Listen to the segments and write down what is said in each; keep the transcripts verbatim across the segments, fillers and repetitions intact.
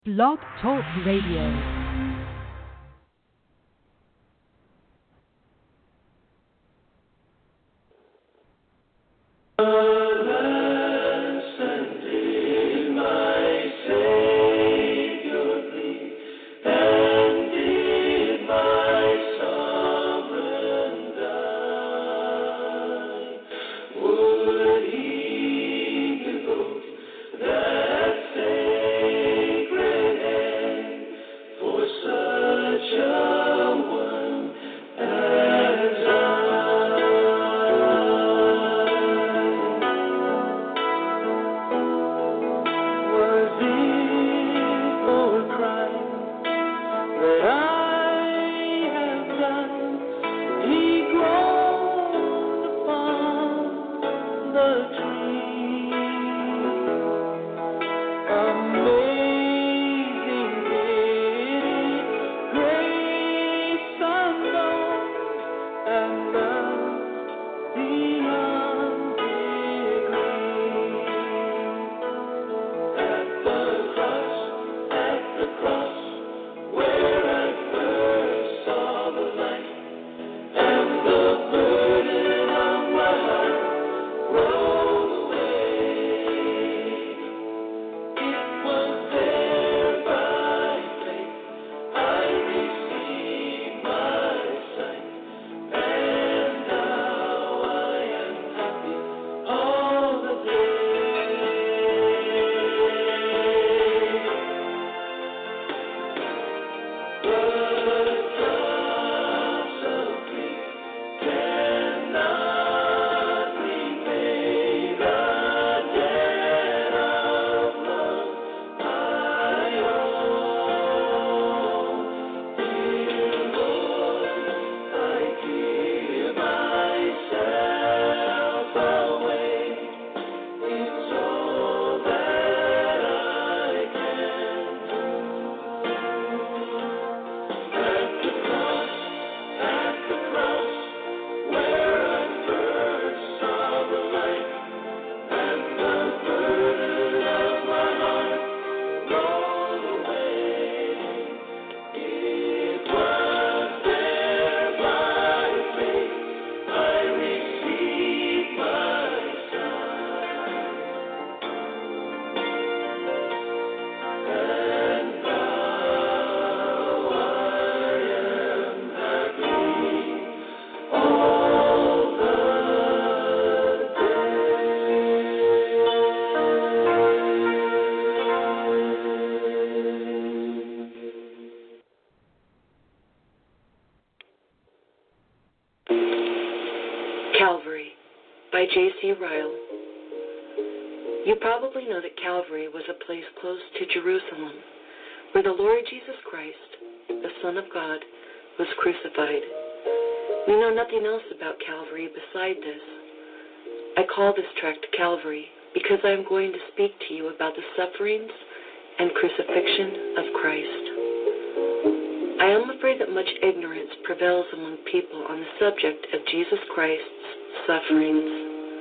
Blog Talk Radio. Calvary by J C Ryle. You probably know that Calvary was a place close to Jerusalem where the Lord Jesus Christ, the Son of God, was crucified. We know nothing else about Calvary beside this. I call this tract Calvary because I am going to speak to you about the sufferings and crucifixion of Christ. I am afraid that much ignorance prevails among people on the subject of Jesus Christ's sufferings.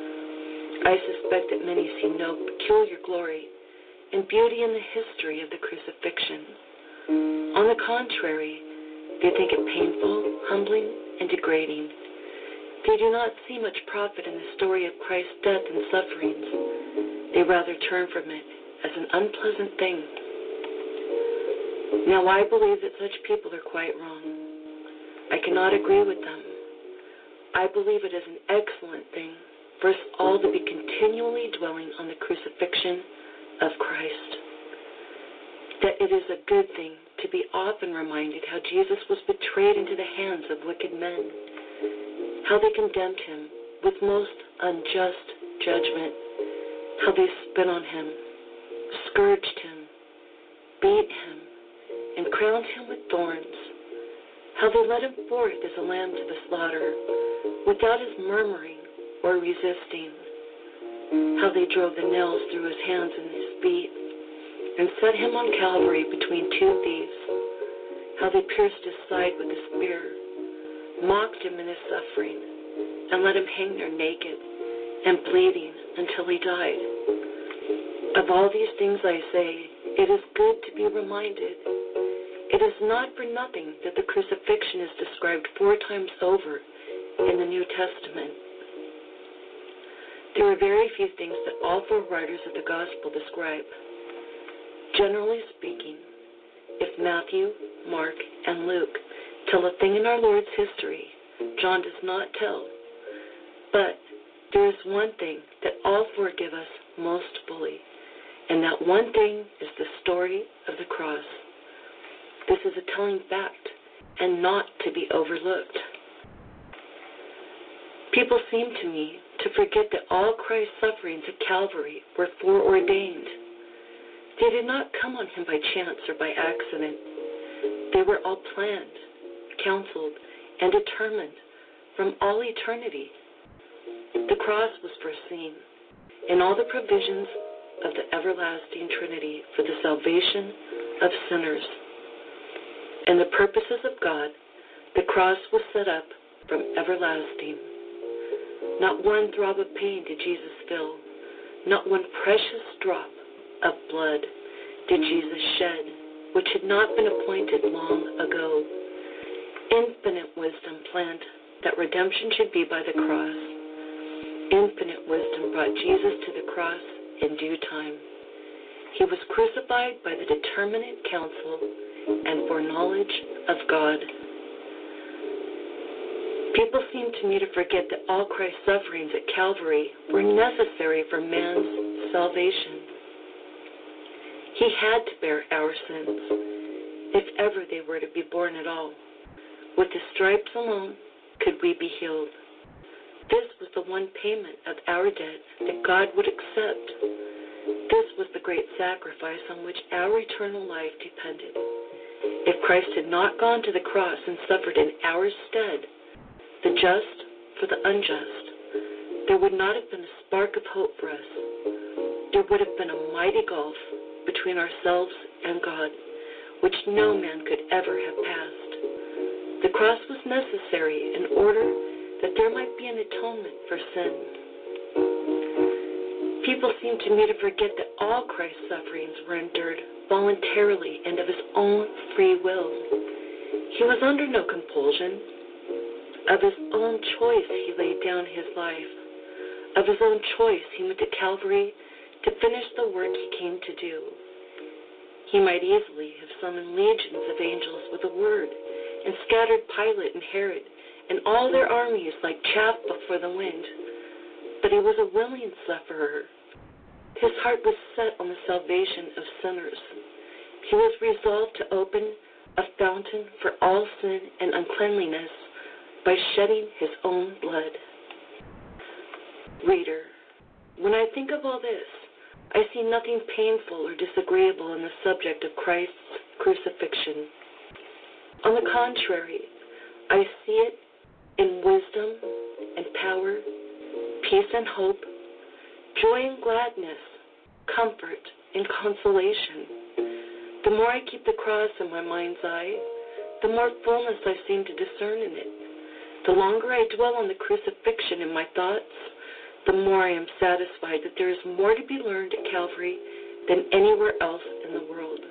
I suspect that many see no peculiar glory and beauty in the history of the crucifixion. On the contrary, they think it painful, humbling, and degrading. They do not see much profit in the story of Christ's death and sufferings. They rather turn from it as an unpleasant thing. Now, I believe that such people are quite wrong. I cannot agree with them. I believe it is an excellent thing for us all to be continually dwelling on the crucifixion of Christ. That it is a good thing to be often reminded how Jesus was betrayed into the hands of wicked men, how they condemned him with most unjust judgment, how they spit on him, scourged him, beat him, and crowned him with thorns, how they led him forth as a lamb to the slaughter, without his murmuring or resisting, how they drove the nails through his hands and his feet, and set him on Calvary between two thieves, how they pierced his side with a spear, mocked him in his suffering, and let him hang there naked and bleeding until he died. Of all these things I say, it is good to be reminded. It is not for nothing that the crucifixion is described four times over in the New Testament. There are very few things that all four writers of the Gospel describe. Generally speaking, if Matthew, Mark, and Luke tell a thing in our Lord's history, John does not tell. But there is one thing that all four give us most fully, and that one thing is the story of the cross. This is a telling fact and not to be overlooked. People seem to me to forget that all Christ's sufferings at Calvary were foreordained. They did not come on him by chance or by accident. They were all planned, counseled, and determined from all eternity. The cross was foreseen in all the provisions of the everlasting Trinity for the salvation of sinners. In the purposes of God, the cross was set up from everlasting. Not one throb of pain did Jesus feel. Not one precious drop of blood did Jesus shed, which had not been appointed long ago. Infinite wisdom planned that redemption should be by the cross. Infinite wisdom brought Jesus to the cross in due time. He was crucified by the determinate counsel and foreknowledge of God. People seem to me to forget that all Christ's sufferings at Calvary were necessary for man's salvation. He had to bear our sins, if ever they were to be borne at all. With his stripes alone could we be healed. This was the one payment of our debt that God would accept. This was the great sacrifice on which our eternal life depended. If Christ had not gone to the cross and suffered in our stead, the just for the unjust, there would not have been a spark of hope for us. There would have been a mighty gulf between ourselves and God, which no man could ever have passed. The cross was necessary in order that there might be an atonement for sin. People seem to me to forget that all Christ's sufferings were endured voluntarily and of his own free will. He was under no compulsion. Of his own choice he laid down his life. Of his own choice he went to Calvary to finish the work he came to do. He might easily have summoned legions of angels with a word and scattered Pilate and Herod and all their armies like chaff before the wind. But he was a willing sufferer. His heart was set on the salvation of sinners. He was resolved to open a fountain for all sin and uncleanliness by shedding his own blood. Reader, when I think of all this, I see nothing painful or disagreeable in the subject of Christ's crucifixion. On the contrary, I see it in wisdom and power, peace and hope, joy and gladness, comfort and consolation. The more I keep the cross in my mind's eye, the more fullness I seem to discern in it. The longer I dwell on the crucifixion in my thoughts, the more I am satisfied that there is more to be learned at Calvary than anywhere else in the world.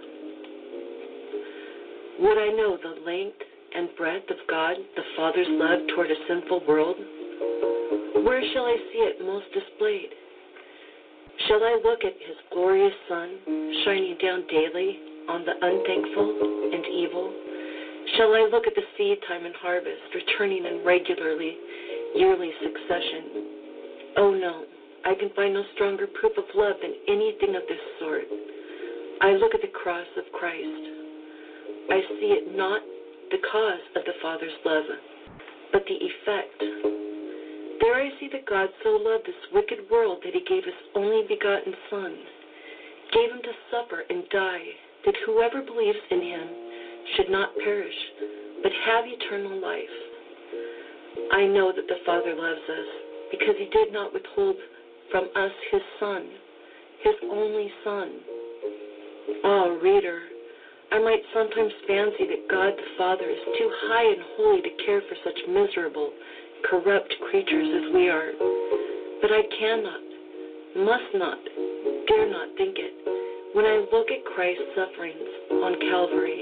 Would I know the length and breadth of God the Father's love toward a sinful world? Where shall I see it most displayed? Shall I look at his glorious sun shining down daily on the unthankful and evil? Shall I look at the seed time and harvest returning in regularly, yearly succession? Oh no, I can find no stronger proof of love than anything of this sort. I look at the cross of Christ. I see it not the cause of the Father's love, but the effect. There I see that God so loved this wicked world that he gave his only begotten Son, gave him to suffer and die, that whoever believes in him should not perish, but have eternal life. I know that the Father loves us, because he did not withhold from us his Son, his only Son. Oh, reader, I might sometimes fancy that God the Father is too high and holy to care for such miserable, corrupt creatures as we are. But I cannot, must not, dare not think it, When I look at Christ's sufferings on Calvary,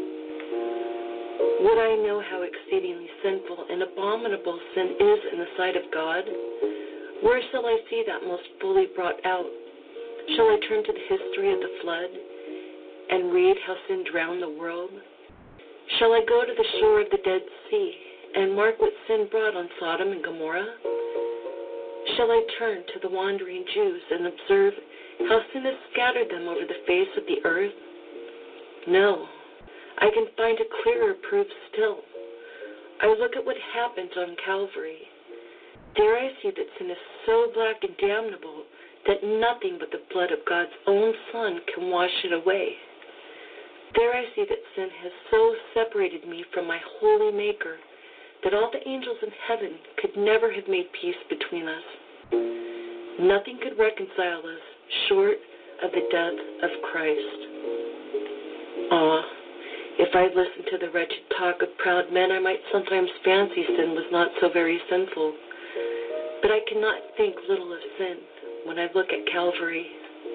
would I know how exceedingly sinful and abominable sin is in the sight of God? Where shall I see that most fully brought out? Shall I turn to the history of the flood and read how sin drowned the world? Shall I go to the shore of the Dead Sea and mark what sin brought on Sodom and Gomorrah? Shall I turn to the wandering Jews and observe how sin has scattered them over the face of the earth? No, I can find a clearer proof still. I look at what happened on Calvary. There I see that sin is so black and damnable that nothing but the blood of God's own Son can wash it away. There I see that sin has so separated me from my holy Maker that all the angels in heaven could never have made peace between us. Nothing could reconcile us short of the death of Christ. Ah, if I listened to the wretched talk of proud men, I might sometimes fancy sin was not so very sinful. But I cannot think little of sin when I look at Calvary.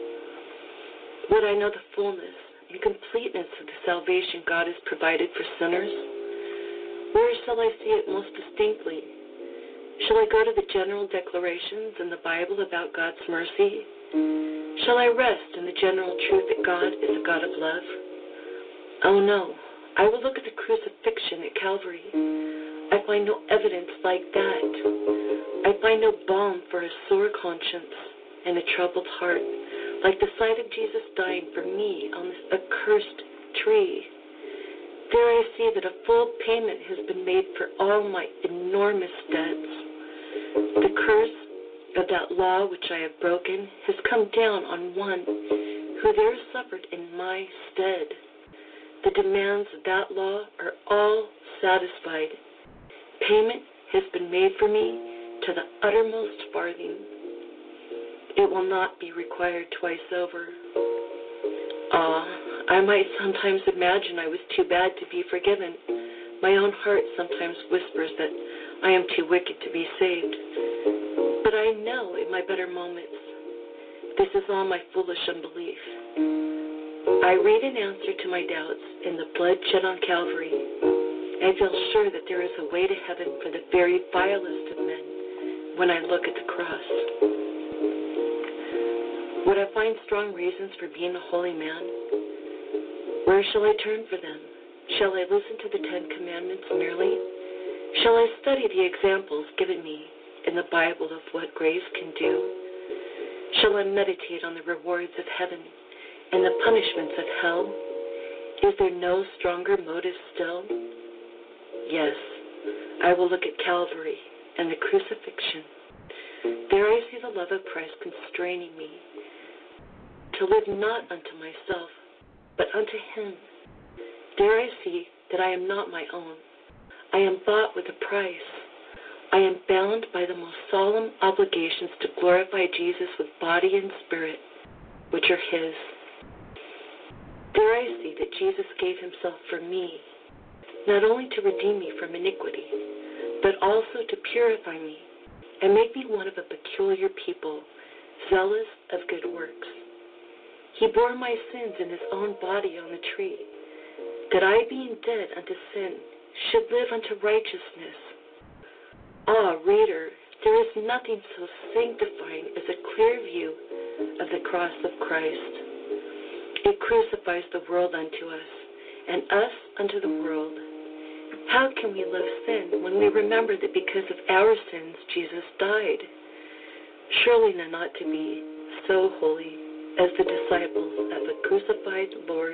Would I know the fullness and completeness of the salvation God has provided for sinners? Where shall I see it most distinctly? Shall I go to the general declarations in the Bible about God's mercy? Shall I rest in the general truth that God is a God of love? Oh no, I will look at the crucifixion at Calvary. I find no evidence like that. I find no balm for a sore conscience and a troubled heart, like the sight of Jesus dying for me on this accursed tree. There I see that a full payment has been made for all my enormous debts. The curse of that law which I have broken has come down on one who there suffered in my stead. The demands of that law are all satisfied. Payment has been made for me to the uttermost farthing. It will not be required twice over. Ah, I might sometimes imagine I was too bad to be forgiven. My own heart sometimes whispers that I am too wicked to be saved. But I know in my better moments, this is all my foolish unbelief. I read an answer to my doubts in the blood shed on Calvary. I feel sure that there is a way to heaven for the very vilest of men when I look at the cross. Would I find strong reasons for being a holy man? Where shall I turn for them? Shall I listen to the Ten Commandments merely? Shall I study the examples given me in the Bible of what grace can do? Shall I meditate on the rewards of heaven and the punishments of hell? Is there no stronger motive still? Yes, I will look at Calvary and the crucifixion. There I see the love of Christ constraining me to live not unto myself, but unto Him. There I see that I am not my own. I am bought with a price. I am bound by the most solemn obligations to glorify Jesus with body and spirit, which are His. There I see that Jesus gave Himself for me, not only to redeem me from iniquity, but also to purify me and make me one of a peculiar people, zealous of good works. He bore my sins in His own body on the tree, that I, being dead unto sin, should live unto righteousness. Ah, reader, there is nothing so sanctifying as a clear view of the cross of Christ. It crucifies the world unto us, and us unto the world. How can we love sin when we remember that because of our sins Jesus died? Surely not to be so holy as the disciples of the crucified Lord.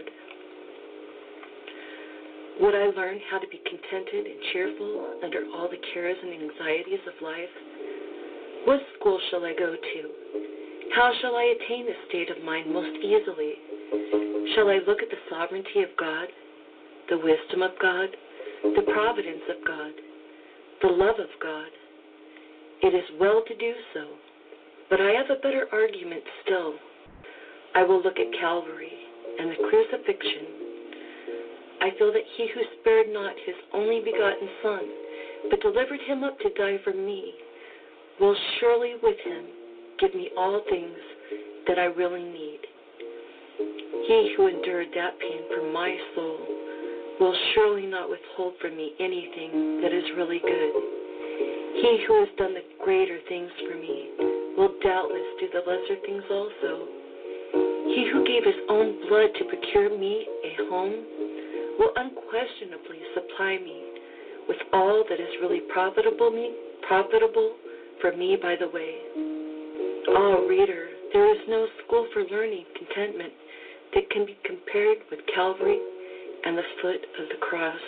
Would I learn how to be contented and cheerful under all the cares and anxieties of life? What school shall I go to? How shall I attain this state of mind most easily? Shall I look at the sovereignty of God, the wisdom of God, the providence of God, the love of God? It is well to do so, but I have a better argument still. I will look at Calvary and the crucifixion. I feel that He who spared not His only begotten Son, but delivered Him up to die for me, will surely with Him give me all things that I really need. He who endured that pain for my soul will surely not withhold from me anything that is really good. He who has done the greater things for me will doubtless do the lesser things also. He who gave his own blood to procure me a home will unquestionably supply me with all that is really profitable me, profitable for me by the way. Oh, reader, there is no school for learning contentment that can be compared with Calvary and the foot of the cross.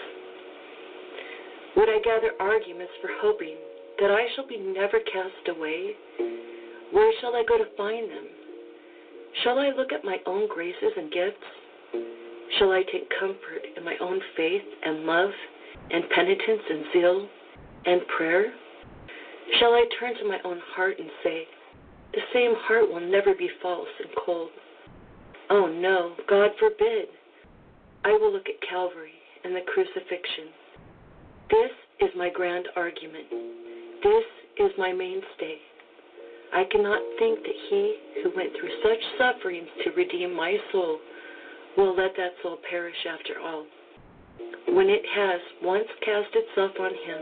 Would I gather arguments for hoping that I shall be never cast away? Where shall I go to find them? Shall I look at my own graces and gifts? Shall I take comfort in my own faith and love and penitence and zeal and prayer? Shall I turn to my own heart and say, the same heart will never be false and cold? Oh no, God forbid. I will look at Calvary and the crucifixion. This is my grand argument. This is my mainstay. I cannot think that he who went through such sufferings to redeem my soul will let that soul perish after all, when it has once cast itself on him.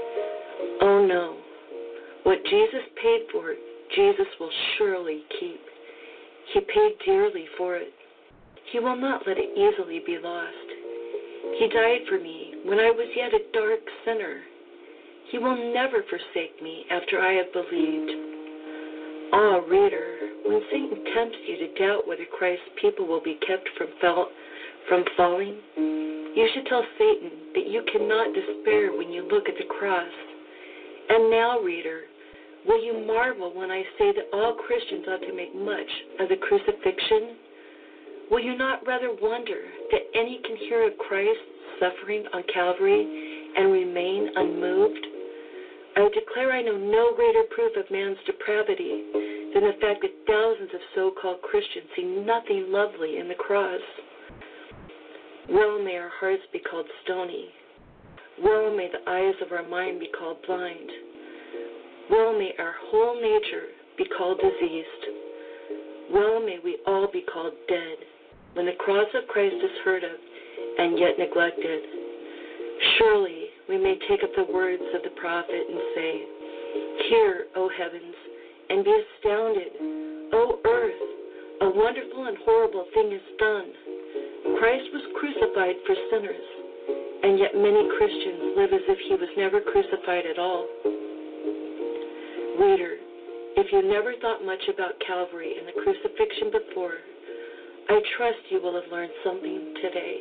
Oh no, what Jesus paid for, Jesus will surely keep. He paid dearly for it. He will not let it easily be lost. He died for me when I was yet a dark sinner. He will never forsake me after I have believed. Ah, reader, when Satan tempts you to doubt whether Christ's people will be kept from, fall, from falling, you should tell Satan that you cannot despair when you look at the cross. And now, reader, will you marvel when I say that all Christians ought to make much of the crucifixion? Will you not rather wonder that any can hear of Christ's suffering on Calvary and remain unmoved? I declare I know no greater proof of man's depravity than the fact that thousands of so-called Christians see nothing lovely in the cross. Well may our hearts be called stony. Well may the eyes of our mind be called blind. Well may our whole nature be called diseased. Well may we all be called dead when the cross of Christ is heard of and yet neglected. Surely we may take up the words of the prophet and say, hear, O heavens, and be astounded, O earth, a wonderful and horrible thing is done. Christ was crucified for sinners, and yet many Christians live as if he was never crucified at all. Reader, if you never thought much about Calvary and the crucifixion before, I trust you will have learned something today.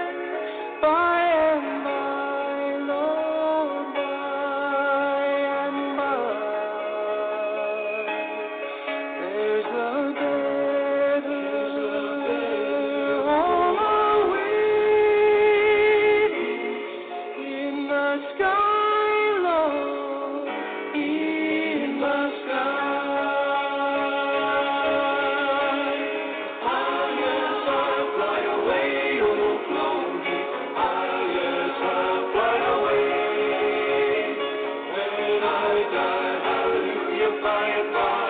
By and by, Lord, by more.